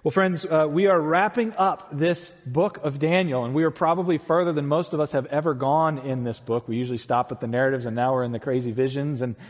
Well, friends, we are wrapping up this book of Daniel, and we are probably further than most of us have ever gone in this book. We usually stop at the narratives, and now we're in the crazy visions, and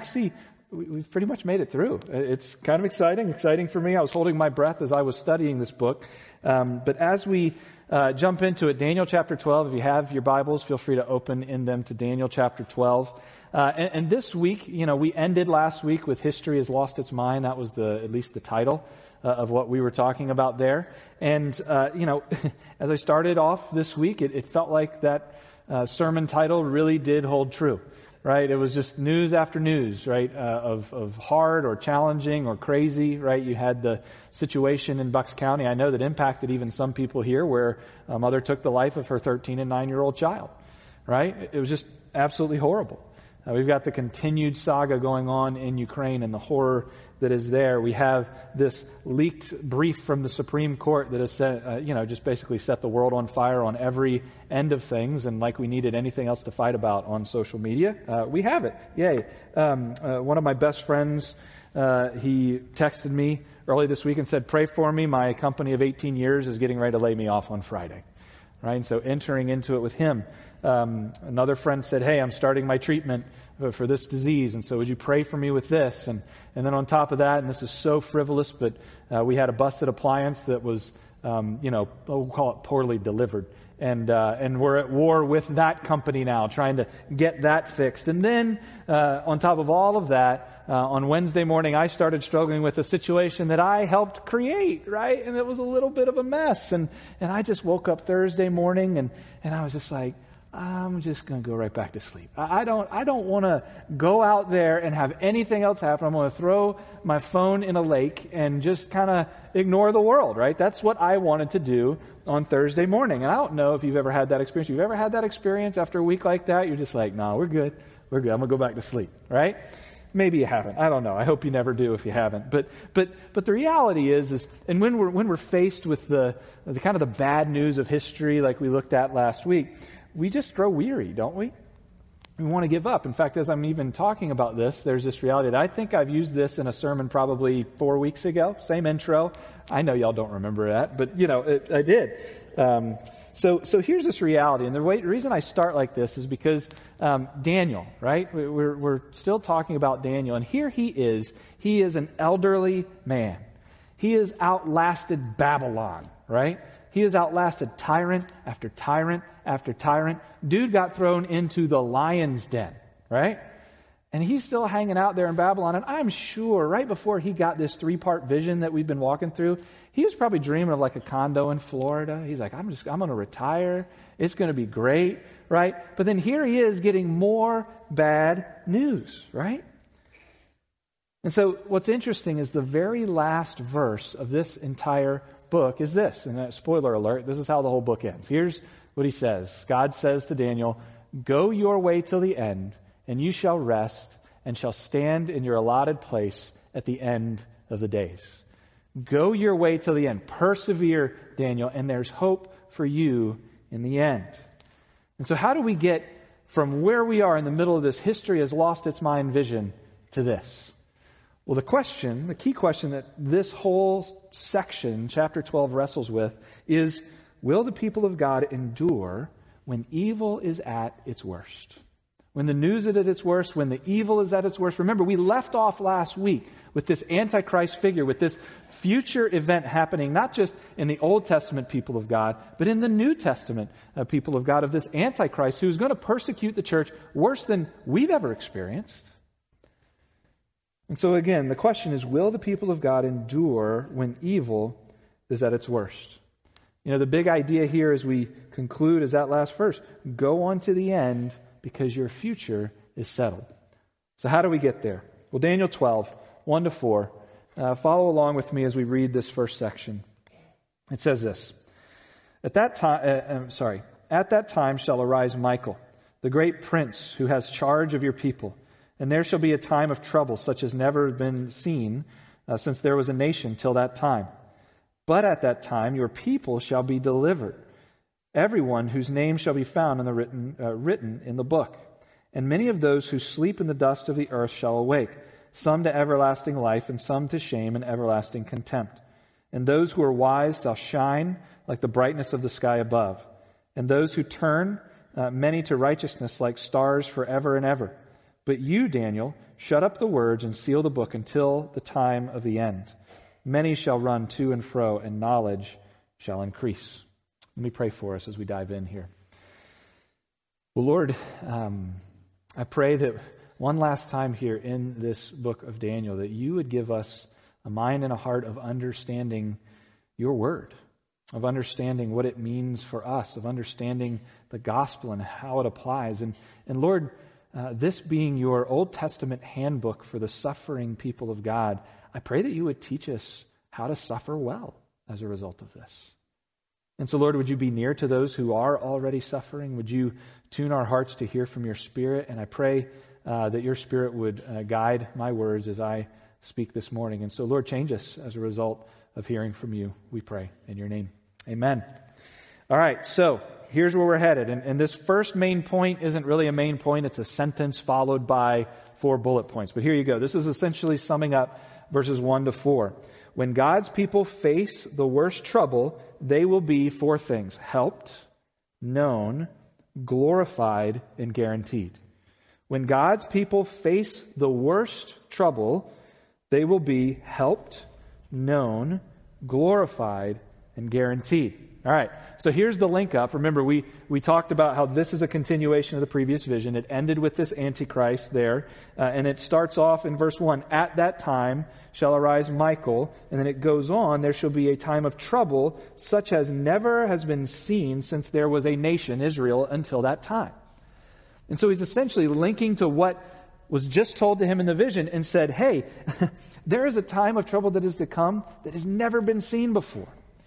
we've pretty much made it through. It's kind of exciting for me. I was holding my breath as I was studying this book. But as we jump into it, Daniel chapter 12, if you have your Bibles, feel free to open in them to Daniel chapter 12. And this week, we ended last week with History Has Lost Its Mind. That was at least the title of what we were talking about there. And, as I started off this week, it felt like that sermon title really did hold true, right? It was just news after news, right, of hard or challenging or crazy, right? You had the situation in Bucks County, I know, that impacted even some people here, where a mother took the life of her 13 and 9-year-old child, right? It was just absolutely horrible. We've got the continued saga going on in Ukraine and the horror that is there. We have this leaked brief from the Supreme Court that has set, just basically set the world on fire on every end of things. And like we needed anything else to fight about on social media, we have it. Yay. One of my best friends, he texted me early this week and said, "Pray for me. My company of 18 years is getting ready to lay me off on Friday." Right? And so entering into it with him. Another friend said, "Hey, I'm starting my treatment for this disease, and so would you pray for me with this?" And then on top of that, and this is so frivolous, but we had a busted appliance that was, we'll call it poorly delivered. And we're at war with that company now, trying to get that fixed. And then, on top of all of that, on Wednesday morning, I started struggling with a situation that I helped create, right? And it was a little bit of a mess. And I just woke up Thursday morning and I was just like, I'm just going to go right back to sleep. I don't want to go out there and have anything else happen. I'm going to throw my phone in a lake and just kind of ignore the world, right? That's what I wanted to do on Thursday morning. And I don't know if you've ever had that experience. You've ever had that experience after a week like that? You're just like, no, we're good. I'm going to go back to sleep, right? Maybe you haven't. I don't know. I hope you never do if you haven't. But the reality is, and when we're faced with the kind of the bad news of history like we looked at last week, we just grow weary, don't we? We want to give up. In fact, as I'm even talking about this, there's this reality that I think I've used this in a sermon probably 4 weeks ago. Same intro. I know y'all don't remember that, but I did. So here's this reality, and the reason I start like this is because Daniel, right? We're still talking about Daniel, and here he is. He is an elderly man. He has outlasted Babylon, right? He has outlasted tyrant after tyrant after tyrant. Dude got thrown into the lion's den, right? And he's still hanging out there in Babylon. And I'm sure right before he got this 3-part vision that we've been walking through, he was probably dreaming of like a condo in Florida. He's like, I'm going to retire. It's going to be great, right? But then here he is getting more bad news, right? And so what's interesting is the very last verse of this entire book is this. And spoiler alert, this is how the whole book ends. Here's what he says. God says to Daniel, "Go your way till the end, and you shall rest and shall stand in your allotted place at the end of the days." Go your way till the end. Persevere, Daniel, and there's hope for you in the end. And so how do we get from where we are in the middle of this history has lost its mind vision to this? Well, the key question that this whole section, chapter 12, wrestles with is, will the people of God endure when evil is at its worst? When the news is at its worst, when the evil is at its worst. Remember, we left off last week with this Antichrist figure, with this future event happening, not just in the Old Testament people of God, but in the New Testament people of God, of this Antichrist who's going to persecute the church worse than we've ever experienced. And so again, the question is, will the people of God endure when evil is at its worst? The big idea here as we conclude is that last verse. Go on to the end because your future is settled. So how do we get there? Well, Daniel 12, 1-4. Follow along with me as we read this first section. It says this. At that time shall arise Michael, the great prince who has charge of your people. And there shall be a time of trouble such as never been seen since there was a nation till that time. But at that time your people shall be delivered, everyone whose name shall be found in the written in the book. And many of those who sleep in the dust of the earth shall awake, some to everlasting life and some to shame and everlasting contempt. And those who are wise shall shine like the brightness of the sky above. And those who turn many to righteousness like stars forever and ever. But you, Daniel, shut up the words and seal the book until the time of the end. Many shall run to and fro, and knowledge shall increase. Let me pray for us as we dive in here. Well, Lord, I pray that one last time here in this book of Daniel, that you would give us a mind and a heart of understanding your word, of understanding what it means for us, of understanding the gospel and how it applies. And Lord, this being your Old Testament handbook for the suffering people of God, I pray that you would teach us how to suffer well as a result of this. And so, Lord, would you be near to those who are already suffering? Would you tune our hearts to hear from your Spirit? And I pray that your Spirit would guide my words as I speak this morning. And so, Lord, change us as a result of hearing from you, we pray in your name. Amen. All right, so here's where we're headed. And this first main point isn't really a main point. It's a sentence followed by 4 bullet points. But here you go. This is essentially summing up verses 1 to 4. When God's people face the worst trouble, they will be 4 things: helped, known, glorified, and guaranteed. When God's people face the worst trouble, they will be helped, known, glorified, and guaranteed. All right, so here's the link up. Remember, we talked about how this is a continuation of the previous vision. It ended with this Antichrist there, and it starts off in verse 1, "At that time shall arise Michael," and then it goes on, "There shall be a time of trouble such as never has been seen since there was a nation, Israel, until that time." And so he's essentially linking to what was just told to him in the vision and said, hey, there is a time of trouble that is to come that has never been seen before.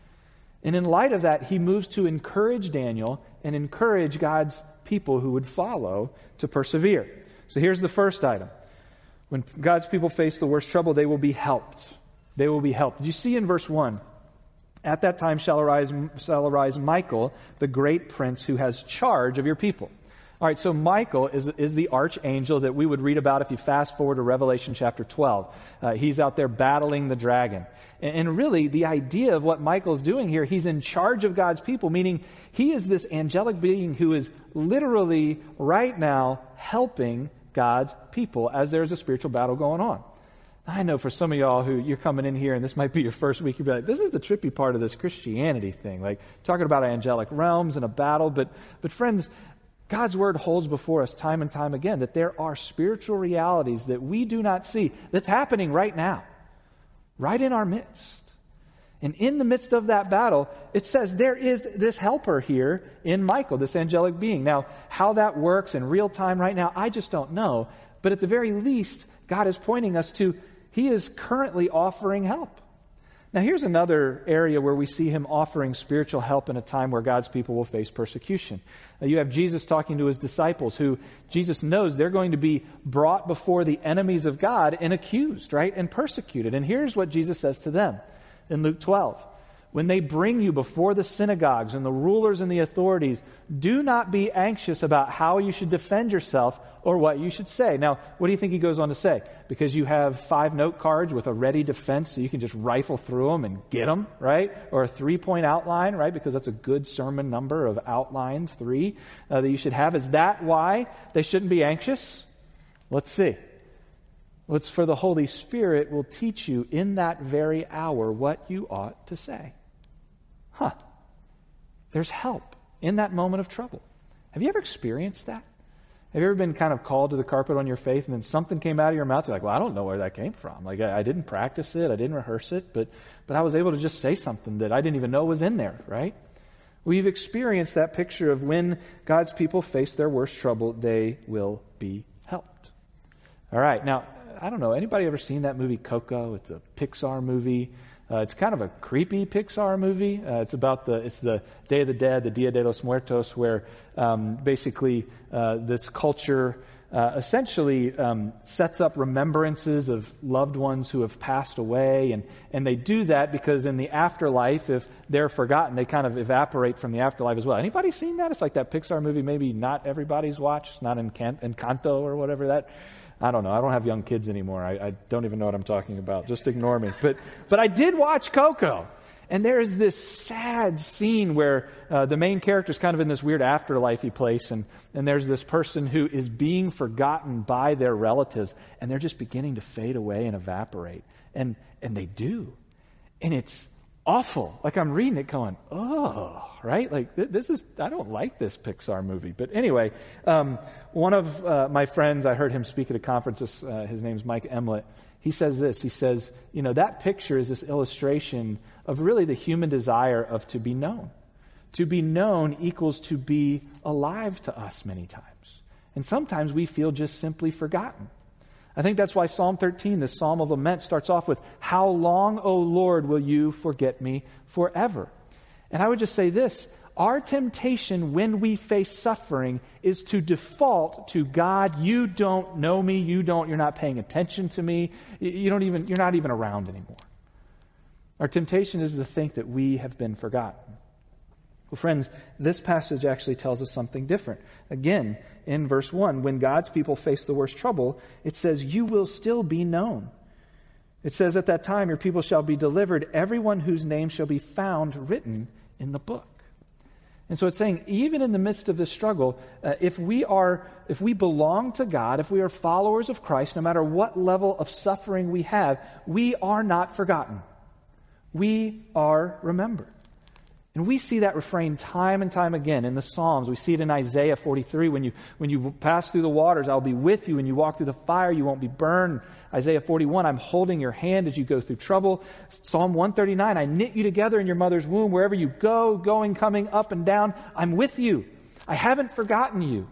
And in light of that, he moves to encourage Daniel and encourage God's people who would follow to persevere. So here's the first item. When God's people face the worst trouble, they will be helped. They will be helped. Did you see in verse 1? "At that time shall arise Michael, the great prince who has charge of your people." All right, so Michael is the archangel that we would read about if you fast forward to Revelation chapter 12. He's out there battling the dragon. And really, the idea of what Michael's doing here, he's in charge of God's people, meaning he is this angelic being who is literally right now helping God's people as there's a spiritual battle going on. I know for some of y'all who you're coming in here and this might be your first week, you'll be like, this is the trippy part of this Christianity thing. Like, talking about angelic realms and a battle. But friends, God's word holds before us time and time again that there are spiritual realities that we do not see that's happening right now, right in our midst. And in the midst of that battle, it says there is this helper here in Michael, this angelic being. Now, how that works in real time right now, I just don't know. But at the very least, God is pointing us to, he is currently offering help. Now, here's another area where we see him offering spiritual help in a time where God's people will face persecution. You have Jesus talking to his disciples, who Jesus knows they're going to be brought before the enemies of God and accused, right, and persecuted. And here's what Jesus says to them in Luke 12. "When they bring you before the synagogues and the rulers and the authorities, do not be anxious about how you should defend yourself or what you should say." Now, what do you think he goes on to say? Because you have 5 note cards with a ready defense so you can just rifle through them and get them, right? Or a 3-point outline, right? Because that's a good sermon number of outlines, 3, that you should have. Is that why they shouldn't be anxious? Let's see. Well, it's for the Holy Spirit will teach you in that very hour what you ought to say. There's help in that moment of trouble. Have you ever experienced that? Have you ever been kind of called to the carpet on your faith and then something came out of your mouth? You're like, well, I don't know where that came from. Like, I didn't practice it. I didn't rehearse it. But I was able to just say something that I didn't even know was in there, right? We've experienced that picture of when God's people face their worst trouble, they will be helped. All right. Now, I don't know. Anybody ever seen that movie Coco? It's a Pixar movie. It's kind of a creepy Pixar movie. It's about the Day of the Dead, the Dia de los Muertos, where basically this culture essentially sets up remembrances of loved ones who have passed away, and they do that because in the afterlife, if they're forgotten, they kind of evaporate from the afterlife as well. Anybody seen that? It's like that Pixar movie maybe not everybody's watched, not Encanto or whatever that I don't know. I don't have young kids anymore. I don't even know what I'm talking about. Just ignore me. But I did watch Coco. And there is this sad scene where the main character is kind of in this weird afterlifey place. And there's this person who is being forgotten by their relatives. And they're just beginning to fade away and evaporate. And they do. And it's awful. Like I'm reading it going, oh, right? Like I don't like this Pixar movie. But anyway, one of my friends, I heard him speak at a conference. His name's Mike Emlet. He says this. He says, that picture is this illustration of really the human desire of to be known. To be known equals to be alive to us many times. And sometimes we feel just simply forgotten. I think that's why Psalm 13, this Psalm of Lament, starts off with, "How long, O Lord, will you forget me forever?" And I would just say this, our temptation when we face suffering is to default to God, you don't know me, you're not paying attention to me, you're not even around anymore. Our temptation is to think that we have been forgotten. Well, friends, this passage actually tells us something different. Again, in verse 1, when God's people face the worst trouble, it says, you will still be known. It says, at that time your people shall be delivered, everyone whose name shall be found written in the book. And so it's saying, even in the midst of this struggle, if we belong to God, if we are followers of Christ, no matter what level of suffering we have, we are not forgotten. We are remembered. And we see that refrain time and time again in the Psalms. We see it in Isaiah 43. When you pass through the waters, I'll be with you. When you walk through the fire, you won't be burned. Isaiah 41, I'm holding your hand as you go through trouble. Psalm 139, I knit you together in your mother's womb. Wherever you go, going, coming, up and down, I'm with you. I haven't forgotten you.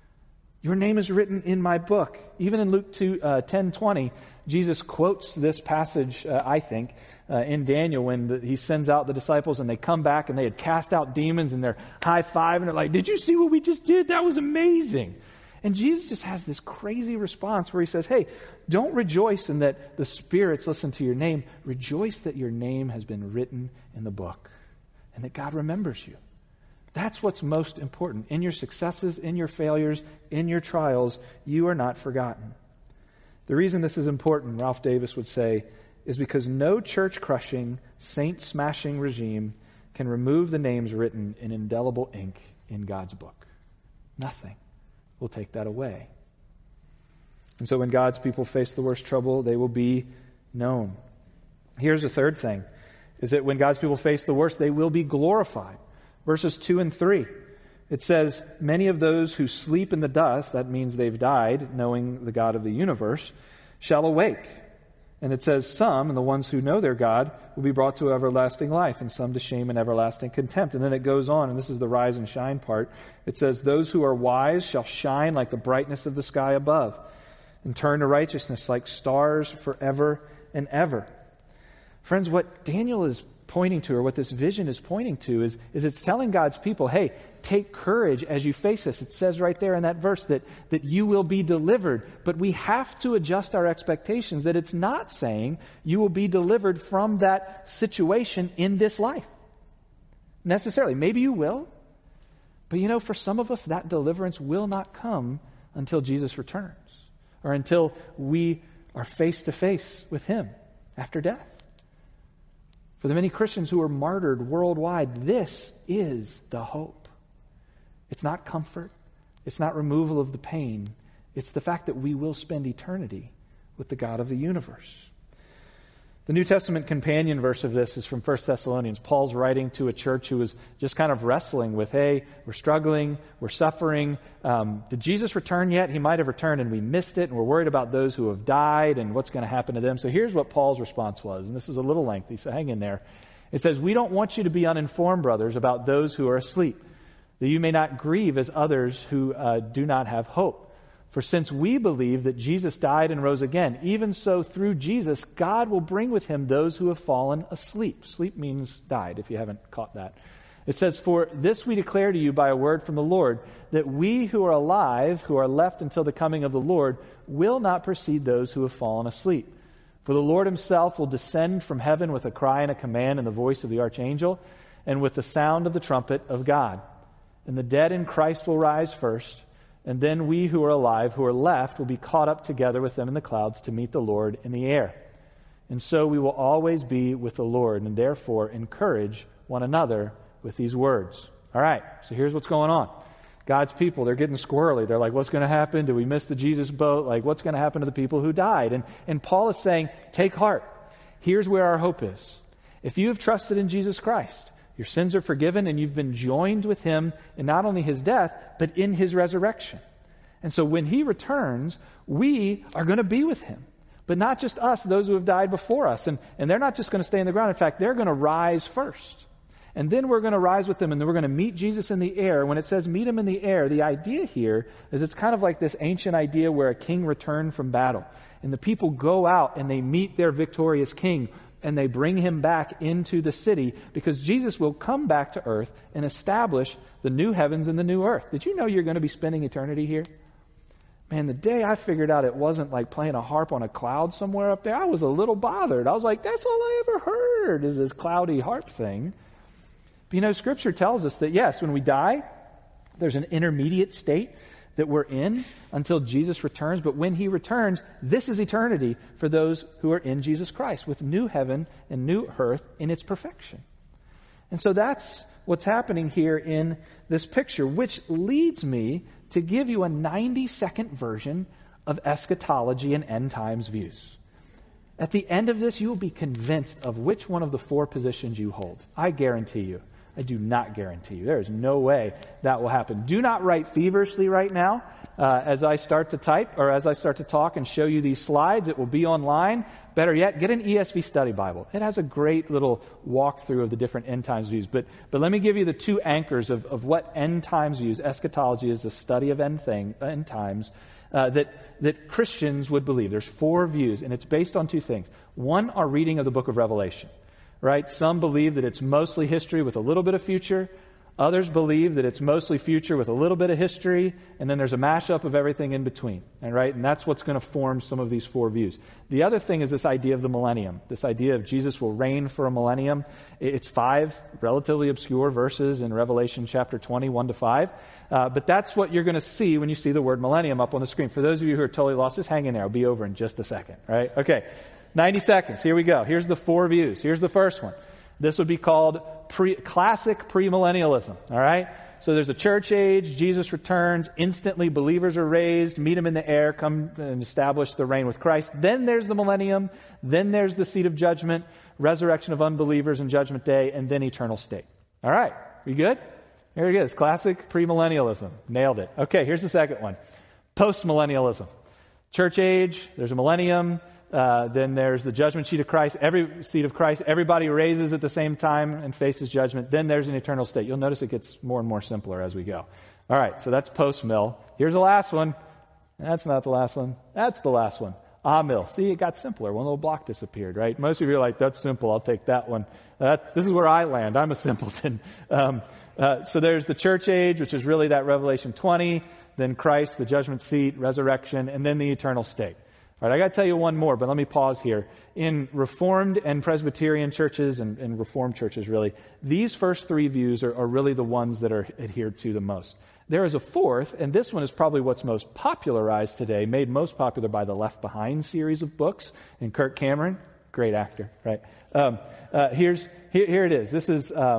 Your name is written in my book. Even in Luke 10:20, Jesus quotes this passage, I think, in Daniel when he sends out the disciples and they come back and they had cast out demons and they're high-fiving and they're like, did you see what we just did? That was amazing. And Jesus just has this crazy response where he says, hey, don't rejoice in that the spirits listen to your name. Rejoice that your name has been written in the book and that God remembers you. That's what's most important. In your successes, in your failures, in your trials, you are not forgotten. The reason this is important, Ralph Davis would say, is because no church-crushing, saint-smashing regime can remove the names written in indelible ink in God's book. Nothing will take that away. And so when God's people face the worst trouble, they will be known. Here's the third thing, is that when God's people face the worst, they will be glorified. Verses 2 and 3, it says, many of those who sleep in the dust, that means they've died, knowing the God of the universe, shall awake. And it says some, and the ones who know their God, will be brought to everlasting life, and some to shame and everlasting contempt. And then it goes on, and this is the rise and shine part. It says, those who are wise shall shine like the brightness of the sky above, and turn to righteousness like stars forever and ever. Friends, what Daniel is pointing to, or what this vision is pointing to, is it's telling God's people, hey, take courage as you face this. It says right there in that verse that you will be delivered. But we have to adjust our expectations that it's not saying you will be delivered from that situation in this life. Necessarily. Maybe you will. But for some of us, that deliverance will not come until Jesus returns, or until we are face to face with Him after death. For the many Christians who are martyred worldwide, this is the hope. It's not comfort. It's not removal of the pain. It's the fact that we will spend eternity with the God of the universe. The New Testament companion verse of this is from 1 Thessalonians. Paul's writing to a church who was just kind of wrestling with, hey, we're struggling, we're suffering. Did Jesus return yet? He might have returned and we missed it, and we're worried about those who have died and what's going to happen to them. So here's what Paul's response was, and this is a little lengthy, so hang in there. It says, we don't want you to be uninformed, brothers, about those who are asleep, that you may not grieve as others who do not have hope. For since we believe that Jesus died and rose again, even so through Jesus, God will bring with Him those who have fallen asleep. Sleep means died, if you haven't caught that. It says, for this we declare to you by a word from the Lord, that we who are alive, who are left until the coming of the Lord, will not precede those who have fallen asleep. For the Lord Himself will descend from heaven with a cry and a command and the voice of the archangel, and with the sound of the trumpet of God. And the dead in Christ will rise first. And then we who are alive, who are left, will be caught up together with them in the clouds to meet the Lord in the air. And so we will always be with the Lord, and therefore encourage one another with these words. All right, so here's what's going on. God's people, they're getting squirrely. They're like, what's going to happen? Do we miss the Jesus boat? Like, what's going to happen to the people who died? And Paul is saying, take heart. Here's where our hope is. If you have trusted in Jesus Christ, your sins are forgiven and you've been joined with him in not only his death, but in his resurrection. And so when he returns, we are going to be with him. But not just us, those who have died before us. And they're not just going to stay in the ground. In fact, they're going to rise first. And then we're going to rise with them, and then we're going to meet Jesus in the air. When it says meet him in the air, the idea here is it's kind of like this ancient idea where a king returned from battle. And the people go out and they meet their victorious king, and they bring him back into the city because Jesus will come back to earth and establish the new heavens and the new earth. Did you know you're going to be spending eternity here? Man, the day I figured out it wasn't like playing a harp on a cloud somewhere up there, I was a little bothered. I was like, that's all I ever heard is this cloudy harp thing. But you know, Scripture tells us that yes, when we die, there's an intermediate state that we're in until Jesus returns. But when he returns, this is eternity for those who are in Jesus Christ, with new heaven and new earth in its perfection. And so that's what's happening here in this picture, which leads me to give you a 90-second version of eschatology and end times views. At the end of this, you will be convinced of which one of the four positions you hold. I guarantee you. I do not guarantee you. There is no way that will happen. Do not write feverishly right now as I start to type or as I start to talk and show you these slides. It will be online. Better yet, get an ESV study Bible. It has a great little walkthrough of the different end times views. But let me give you the two anchors of what end times views. Eschatology is the study of end times that Christians would believe. There's four views, and it's based on two things. One, our reading of the book of Revelation. Right? Some believe that it's mostly history with a little bit of future. Others believe that it's mostly future with a little bit of history, and then there's a mashup of everything in between. And that's what's going to form some of these four views. The other thing is this idea of the millennium, this idea of Jesus will reign for a millennium. It's 5 relatively obscure verses in Revelation chapter 20, 1-5. But that's what you're going to see when you see the word millennium up on the screen. For those of you who are totally lost, just hang in there. I'll be over in just a second. Right? Okay. 90 seconds. Here we go. Here's the four views. Here's the first one. This would be called classic premillennialism. All right? So there's a church age, Jesus returns, instantly believers are raised, meet him in the air, come and establish the reign with Christ. Then there's the millennium, then there's the seat of judgment, resurrection of unbelievers in judgment day, and then eternal state. All right. You good? Here it is. Classic premillennialism. Nailed it. Okay, here's the second one. Postmillennialism. Church age, there's a millennium, then there's the judgment seat of Christ. Everybody raises at the same time and faces judgment. Then there's an eternal state. You'll notice it gets more and more simpler as we go. All right, so that's post-mill. Here's the last one. That's not the last one. That's the last one. Amill. See, it got simpler. One little block disappeared, right? Most of you are like, that's simple. I'll take that one. This is where I land. I'm a simpleton. So there's the church age, which is really that Revelation 20, then Christ, the judgment seat, resurrection, and then the eternal state. All right, I got to tell you one more, but let me pause here. In Reformed and Presbyterian churches and Reformed churches, really, these first three views are really the ones that are adhered to the most. There is a fourth, and this one is probably what's most popularized today, made most popular by the Left Behind series of books, and Kirk Cameron, great actor, right? Here it is. This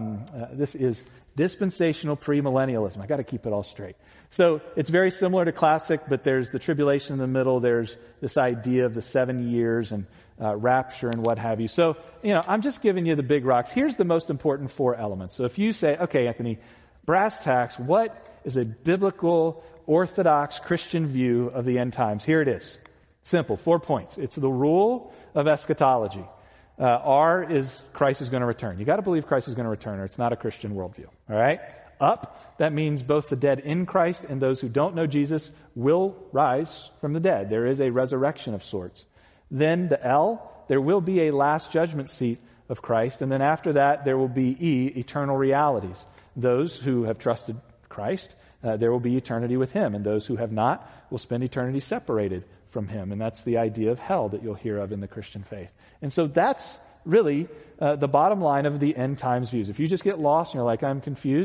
is dispensational premillennialism. I got to keep it all straight. So it's very similar to classic, but there's the tribulation in the middle. There's this idea of the 7 years and rapture and what have you. So, I'm just giving you the big rocks. Here's the most important 4 elements. So if you say, okay, Anthony, brass tacks, what is a biblical, orthodox Christian view of the end times? Here it is. Simple, 4 points. It's the rule of eschatology. R is Christ is going to return. You got to believe Christ is going to return, or it's not a Christian worldview. All right? Up, that means both the dead in Christ and those who don't know Jesus will rise from the dead. There is a resurrection of sorts. Then the L, there will be a last judgment seat of Christ. And then after that, there will be E, eternal realities. Those who have trusted Christ, there will be eternity with him. And those who have not will spend eternity separated from him. And that's the idea of hell that you'll hear of in the Christian faith. And so that's really the bottom line of the end times views. If you just get lost and you're like, I'm confused,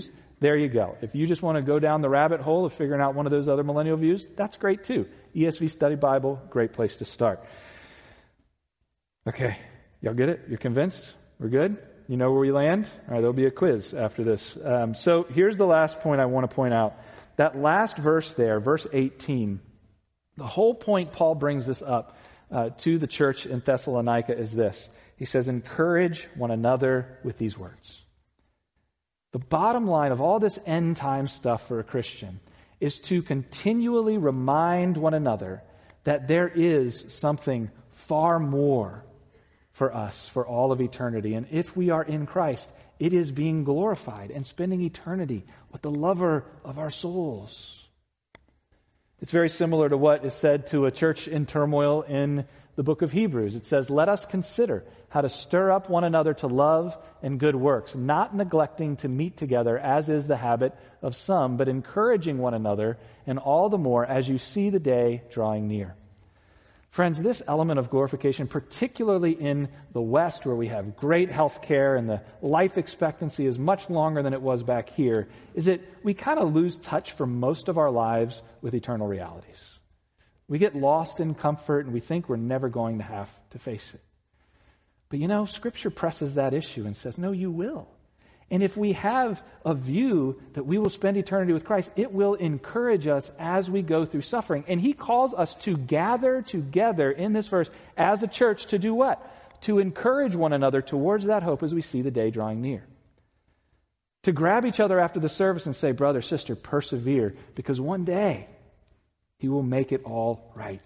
there you go. If you just want to go down the rabbit hole of figuring out one of those other millennial views, that's great too. ESV Study Bible, great place to start. Okay, y'all get it? You're convinced? We're good? You know where we land? All right, there'll be a quiz after this. So here's the last point I want to point out. That last verse there, verse 18, the whole point Paul brings this up to the church in Thessalonica is this. He says, encourage one another with these words. The bottom line of all this end time stuff for a Christian is to continually remind one another that there is something far more for us for all of eternity. And if we are in Christ, it is being glorified and spending eternity with the lover of our souls. It's very similar to what is said to a church in turmoil in the book of Hebrews. It says, let us consider how to stir up one another to love and good works, not neglecting to meet together as is the habit of some, but encouraging one another, and all the more as you see the day drawing near. Friends, this element of glorification, particularly in the West where we have great health care and the life expectancy is much longer than it was back here, is that we kind of lose touch for most of our lives with eternal realities. We get lost in comfort and we think we're never going to have to face it. But you know, Scripture presses that issue and says, no, you will. And if we have a view that we will spend eternity with Christ, it will encourage us as we go through suffering. And he calls us to gather together in this verse as a church to do what? To encourage one another towards that hope as we see the day drawing near. To grab each other after the service and say, brother, sister, persevere, because one day he will make it all right.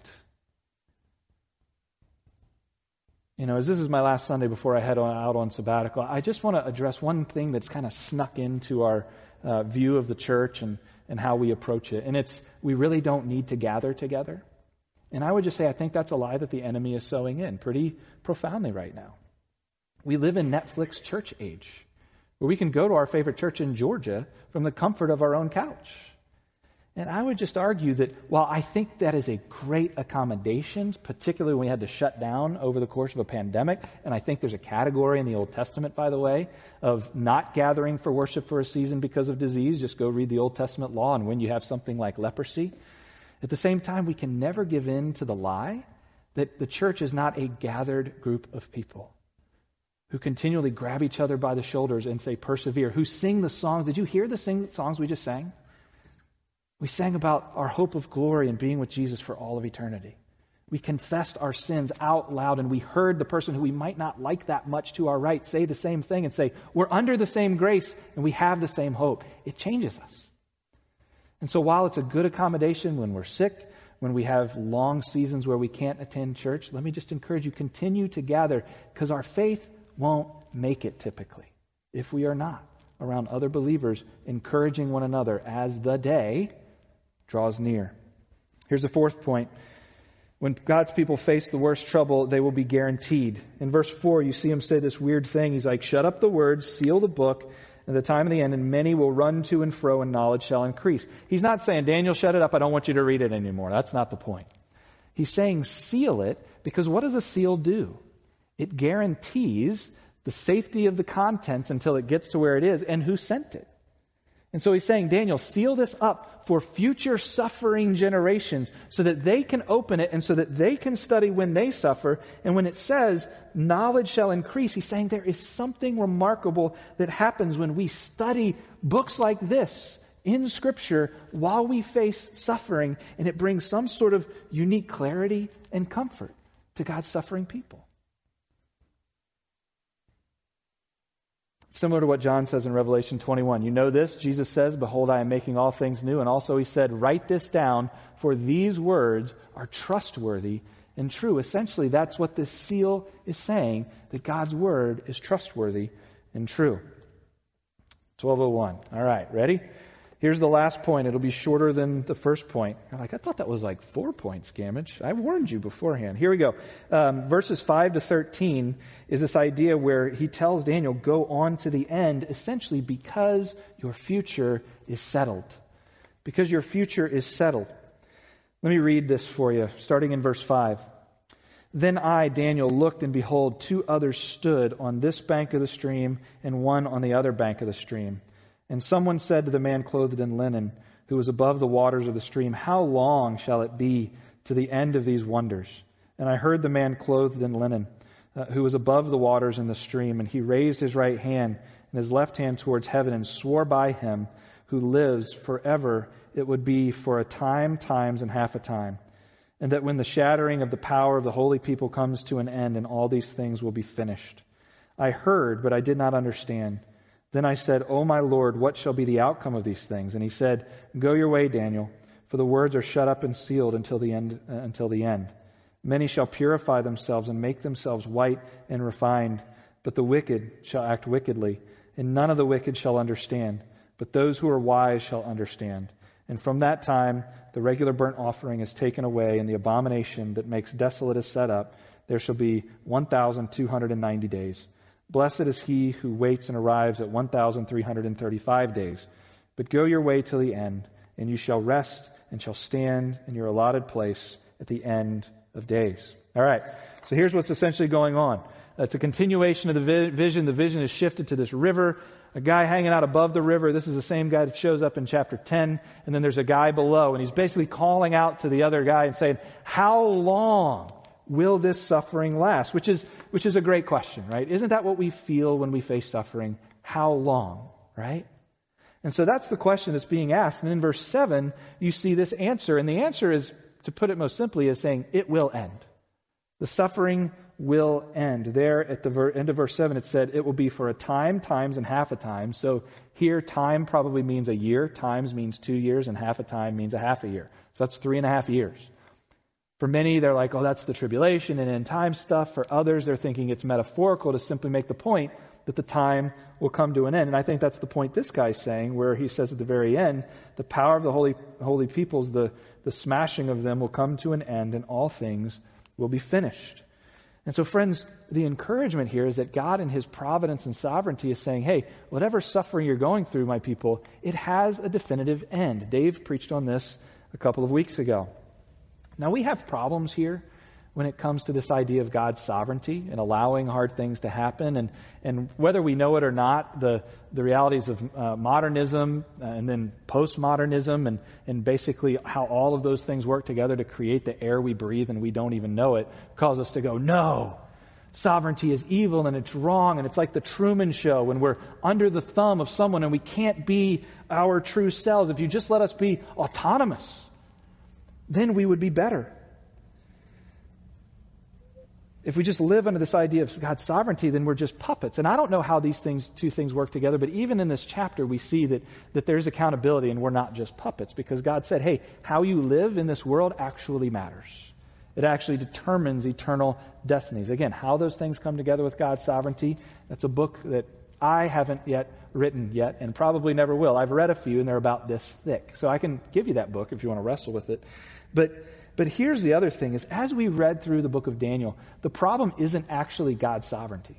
You know, as this is my last Sunday before I head out on sabbatical, I just want to address one thing that's kind of snuck into our view of the church and how we approach it. And it's, we really don't need to gather together. And I would just say, I think that's a lie that the enemy is sowing in pretty profoundly right now. We live in Netflix church age, where we can go to our favorite church in Georgia from the comfort of our own couch. And I would just argue that while I think that is a great accommodation, particularly when we had to shut down over the course of a pandemic, and I think there's a category in the Old Testament, by the way, of not gathering for worship for a season because of disease. Just go read the Old Testament law and when you have something like leprosy. At the same time, we can never give in to the lie that the church is not a gathered group of people who continually grab each other by the shoulders and say, persevere, who sing the songs. Did you hear the songs we just sang? We sang about our hope of glory and being with Jesus for all of eternity. We confessed our sins out loud, and we heard the person who we might not like that much to our right say the same thing and say, we're under the same grace and we have the same hope. It changes us. And so while it's a good accommodation when we're sick, when we have long seasons where we can't attend church, let me just encourage you, continue to gather, because our faith won't make it typically if we are not around other believers encouraging one another as the day draws near. Here's the fourth point. When God's people face the worst trouble, they will be guaranteed. In verse 4, you see him say this weird thing. He's like, shut up the words, seal the book, at the time of the end, and many will run to and fro, and knowledge shall increase. He's not saying, Daniel, shut it up, I don't want you to read it anymore. That's not the point. He's saying seal it, because what does a seal do? It guarantees the safety of the contents until it gets to where it is and who sent it. And so he's saying, Daniel, seal this up for future suffering generations so that they can open it and so that they can study when they suffer. And when it says knowledge shall increase, he's saying there is something remarkable that happens when we study books like this in Scripture while we face suffering, and it brings some sort of unique clarity and comfort to God's suffering people. Similar to what John says in Revelation 21. You know this, Jesus says, behold, I am making all things new. And also he said, write this down, for these words are trustworthy and true. Essentially, that's what this seal is saying, that God's word is trustworthy and true. 12:01. All right, ready? Here's the last point. It'll be shorter than the first point. You're like, I thought that was like 4 points, Gamage. I warned you beforehand. Here we go. Verses 5 to 13 is this idea where he tells Daniel, go on to the end, essentially because your future is settled. Because your future is settled. Let me read this for you, starting in verse 5. Then I, Daniel, looked, and behold, 2 others stood on this bank of the stream and one on the other bank of the stream. And someone said to the man clothed in linen, who was above the waters of the stream, How long shall it be to the end of these wonders? And I heard the man clothed in linen, who was above the waters in the stream, and he raised his right hand and his left hand towards heaven and swore by him who lives forever, it would be for a time, times, and half a time. And that when the shattering of the power of the holy people comes to an end, and all these things will be finished. I heard, but I did not understand. Then I said, O my Lord, what shall be the outcome of these things? And he said, Go your way, Daniel, for the words are shut up and sealed until the end. Many shall purify themselves and make themselves white and refined, but the wicked shall act wickedly, and none of the wicked shall understand, but those who are wise shall understand. And from that time, the regular burnt offering is taken away, and the abomination that makes desolate is set up. There shall be 1,290 days. Blessed is he who waits and arrives at 1,335 days. But go your way till the end, and you shall rest and shall stand in your allotted place at the end of days. All right, so here's what's essentially going on. It's a continuation of the vision. The vision is shifted to this river, a guy hanging out above the river. This is the same guy that shows up in chapter 10. And then there's a guy below, and he's basically calling out to the other guy and saying, How long will this suffering last? Which is a great question, right? Isn't that what we feel when we face suffering? How long, right? And so that's the question that's being asked. And in verse 7, you see this answer. And the answer is, to put it most simply, is saying it will end. The suffering will end. There at the end of verse 7, it said it will be for a time, times, and half a time. So here, time probably means a year. Times means 2 years, and half a time means a half a year. So that's 3.5 years. For many, they're like, oh, that's the tribulation and end time stuff. For others, they're thinking it's metaphorical to simply make the point that the time will come to an end. And I think that's the point this guy's saying, where he says at the very end, the power of the holy peoples, the smashing of them will come to an end, and all things will be finished. And so, friends, the encouragement here is that God in His providence and sovereignty is saying, hey, whatever suffering you're going through, my people, it has a definitive end. Dave preached on this a couple of weeks ago. Now, we have problems here when it comes to this idea of God's sovereignty and allowing hard things to happen. And whether we know it or not, the realities of modernism and then postmodernism and basically how all of those things work together to create the air we breathe and we don't even know it, cause us to go, no, sovereignty is evil and it's wrong. And it's like the Truman Show when we're under the thumb of someone and we can't be our true selves. If you just let us be autonomous, then we would be better. If we just live under this idea of God's sovereignty, then we're just puppets. And I don't know how these two things work together, but even in this chapter, we see that there's accountability and we're not just puppets, because God said, hey, how you live in this world actually matters. It actually determines eternal destinies. Again, how those things come together with God's sovereignty, that's a book that I haven't yet written yet and probably never will. I've read a few and they're about this thick. So I can give you that book if you want to wrestle with it. But here's the other thing, is as we read through the book of Daniel, the problem isn't actually God's sovereignty.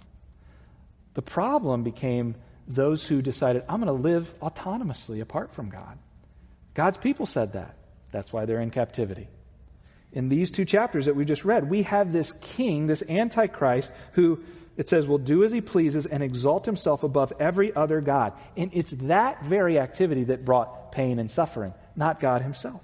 The problem became those who decided, I'm going to live autonomously apart from God. God's people said that. That's why they're in captivity. In these 2 chapters that we just read, we have this king, this Antichrist, who it says will do as he pleases and exalt himself above every other god. And it's that very activity that brought pain and suffering, not God himself.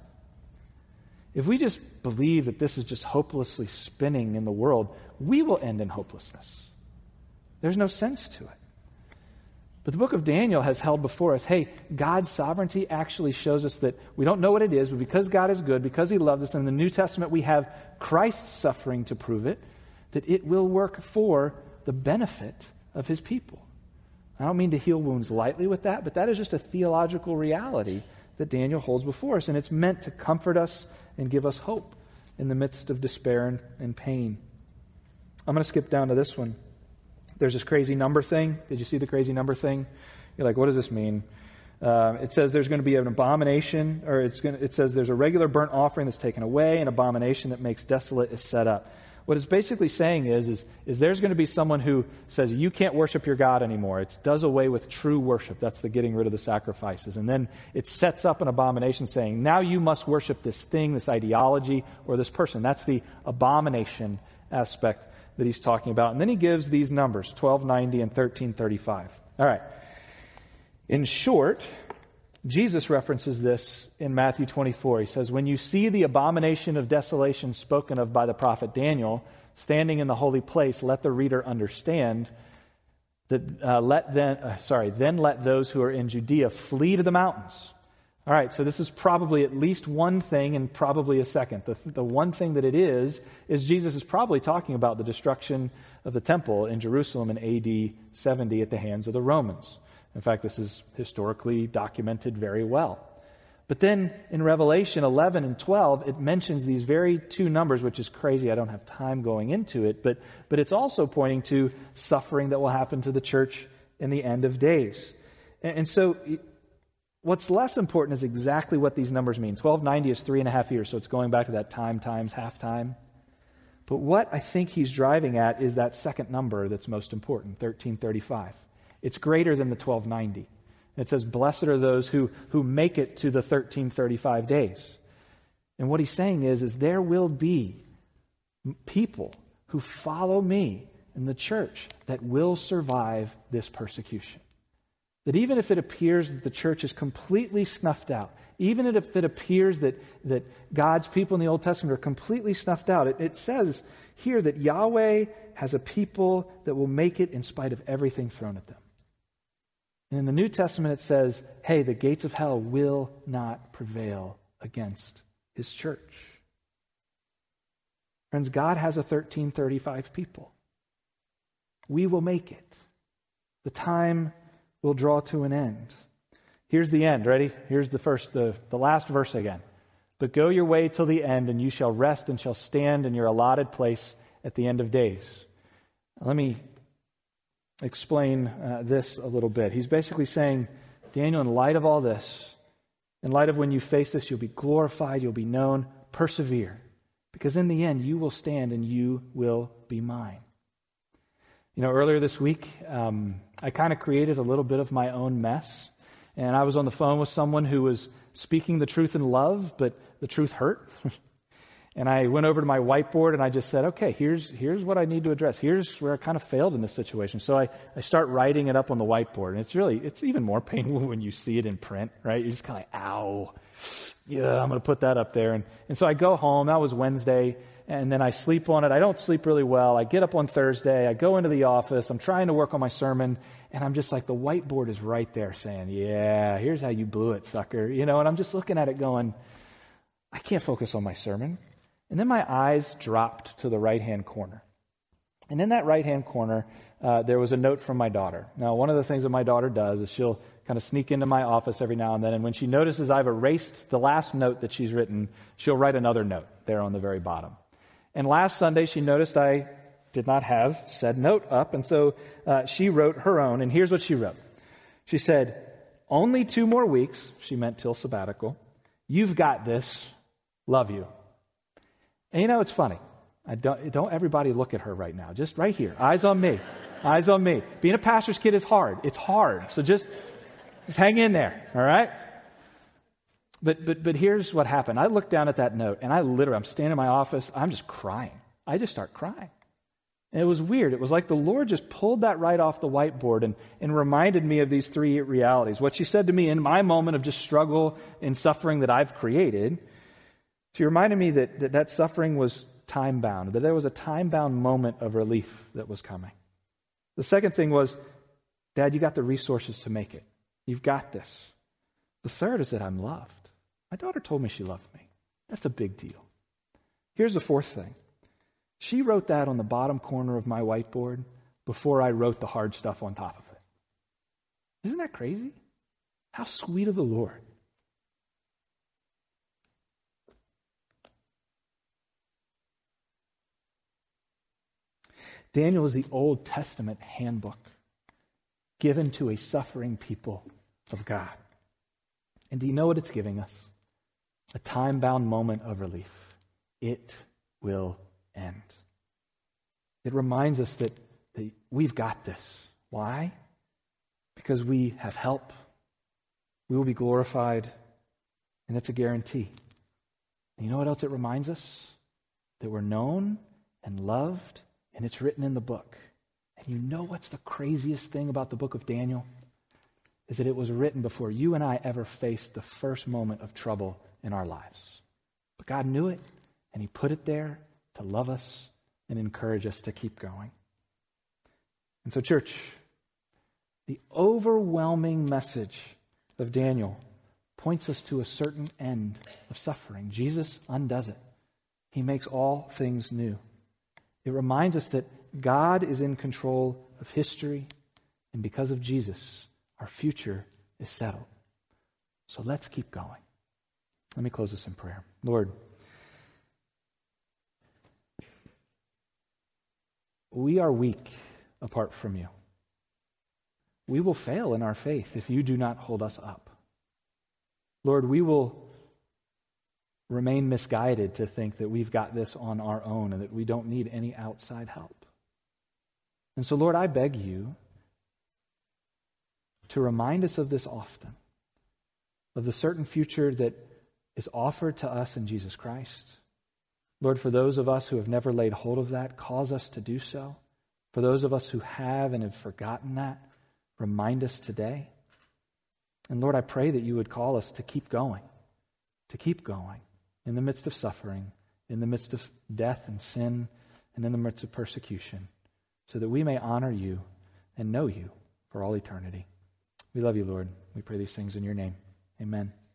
If we just believe that this is just hopelessly spinning in the world, we will end in hopelessness. There's no sense to it. But the book of Daniel has held before us, hey, God's sovereignty actually shows us that we don't know what it is, but because God is good, because He loved us, and in the New Testament we have Christ's suffering to prove it, that it will work for the benefit of His people. I don't mean to heal wounds lightly with that, but that is just a theological reality that Daniel holds before us, and it's meant to comfort us and give us hope in the midst of despair and pain. I'm going to skip down to this one. There's this crazy number thing. Did you see the crazy number thing? You're like, what does this mean? It says there's going to be an abomination, or it says there's a regular burnt offering that's taken away, an abomination that makes desolate is set up. What it's basically saying is there's going to be someone who says you can't worship your God anymore. It does away with true worship. That's the getting rid of the sacrifices. And then it sets up an abomination saying, now you must worship this thing, this ideology, or this person. That's the abomination aspect that he's talking about. And then he gives these numbers, 1290 and 1335. All right. In short, Jesus references this in Matthew 24. He says, when you see the abomination of desolation spoken of by the prophet Daniel standing in the holy place, let the reader understand that then let those who are in Judea flee to the mountains. All right, so this is probably at least one thing and probably a second. The one thing that it is Jesus is probably talking about the destruction of the temple in Jerusalem in AD 70 at the hands of the Romans. In fact, this is historically documented very well. But then in Revelation 11 and 12, it mentions these very two numbers, which is crazy. I don't have time going into it. But it's also pointing to suffering that will happen to the church in the end of days. And so what's less important is exactly what these numbers mean. 1290 is 3.5 years, so it's going back to that time times half time. But what I think he's driving at is that second number that's most important, 1335. It's greater than the 1290. It says, blessed are those who make it to the 1335 days. And what he's saying is there will be people who follow me in the church that will survive this persecution. That even if it appears that the church is completely snuffed out, even if it appears that God's people in the Old Testament are completely snuffed out, it says here that Yahweh has a people that will make it in spite of everything thrown at them. And in the New Testament it says, hey, the gates of hell will not prevail against his church. Friends, God has a 1335 people. We will make it. The time will draw to an end. Here's the end. Ready? Here's the last verse again. But go your way till the end, and you shall rest and shall stand in your allotted place at the end of days. Let me explain this a little bit. He's basically saying, Daniel, in light of all this, in light of when you face this, you'll be glorified, you'll be known, persevere. Because in the end, you will stand and you will be mine. You know, earlier this week, I kind of created a little bit of my own mess. And I was on the phone with someone who was speaking the truth in love, but the truth hurt. And I went over to my whiteboard and I just said, okay, here's what I need to address. Here's where I kind of failed in this situation. So I start writing it up on the whiteboard. And it's even more painful when you see it in print, right? You're just kind of like, ow. Yeah, I'm going to put that up there. And so I go home. That was Wednesday. And then I sleep on it. I don't sleep really well. I get up on Thursday. I go into the office. I'm trying to work on my sermon. And I'm just like, the whiteboard is right there saying, yeah, here's how you blew it, sucker. You know, and I'm just looking at it going, I can't focus on my sermon. And then my eyes dropped to the right-hand corner. And in that right-hand corner, there was a note from my daughter. Now, one of the things that my daughter does is she'll kind of sneak into my office every now and then. And when she notices I've erased the last note that she's written, she'll write another note there on the very bottom. And last Sunday, she noticed I did not have said note up. And so she wrote her own. And here's what she wrote. She said, only 2 more weeks. She meant till sabbatical. You've got this. Love you. And you know, it's funny. Don't everybody look at her right now. Just right here. Eyes on me. Eyes on me. Being a pastor's kid is hard. It's hard. So just hang in there. All right? But here's what happened. I looked down at that note and I'm standing in my office. I'm just crying. I just start crying. And it was weird. It was like the Lord just pulled that right off the whiteboard and reminded me of these 3 realities. What she said to me in my moment of just struggle and suffering that I've created, she reminded me that suffering was time-bound, that there was a time-bound moment of relief that was coming. The second thing was, Dad, you got the resources to make it. You've got this. The third is that I'm loved. My daughter told me she loved me. That's a big deal. Here's the fourth thing. She wrote that on the bottom corner of my whiteboard before I wrote the hard stuff on top of it. Isn't that crazy? How sweet of the Lord. Daniel is the Old Testament handbook given to a suffering people of God. And do you know what it's giving us? A time-bound moment of relief. It will end. It reminds us that we've got this. Why? Because we have help. We will be glorified, and it's a guarantee. And you know what else it reminds us? That we're known and loved, and it's written in the book. And you know what's the craziest thing about the book of Daniel? is that it was written before you and I ever faced the first moment of trouble in our lives. But God knew it, and he put it there to love us and encourage us to keep going. And so, church, the overwhelming message of Daniel points us to a certain end of suffering. Jesus undoes it. He makes all things new. It reminds us that God is in control of history, and because of Jesus, our future is settled. So let's keep going. Let me close this in prayer. Lord, we are weak apart from you. We will fail in our faith if you do not hold us up. Lord, we will remain misguided to think that we've got this on our own and that we don't need any outside help. And so, Lord, I beg you to remind us of this often, of the certain future that is offered to us in Jesus Christ. Lord, for those of us who have never laid hold of that, cause us to do so. For those of us who have and have forgotten that, remind us today. And Lord, I pray that you would call us to keep going in the midst of suffering, in the midst of death and sin, and in the midst of persecution, so that we may honor you and know you for all eternity. We love you, Lord. We pray these things in your name. Amen.